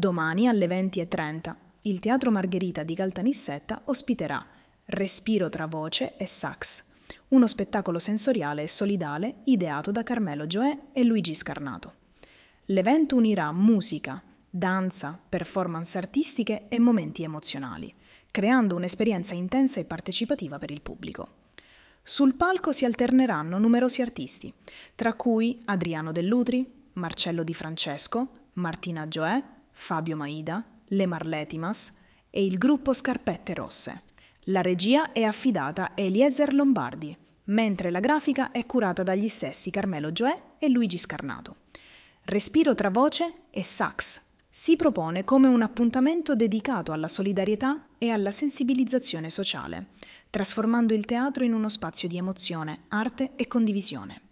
Domani alle 20:30 il Teatro Margherita di Caltanissetta ospiterà Respiro tra voce e sax, uno spettacolo sensoriale e solidale ideato da Carmelo Gioè e Luigi Scarnato. L'evento unirà musica, danza, performance artistiche e momenti emozionali, creando un'esperienza intensa e partecipativa per il pubblico. Sul palco si alterneranno numerosi artisti, tra cui Adriano Dell'Utri, Marcello Di Francesco, Martina Gioè, Fabio Maida, Le Marletimas e il gruppo Scarpette Rosse. La regia è affidata a Eliezer Lombardi, mentre la grafica è curata dagli stessi Carmelo Gioè e Luigi Scarnato. Respiro tra voce e sax si propone come un appuntamento dedicato alla solidarietà e alla sensibilizzazione sociale, trasformando il teatro in uno spazio di emozione, arte e condivisione.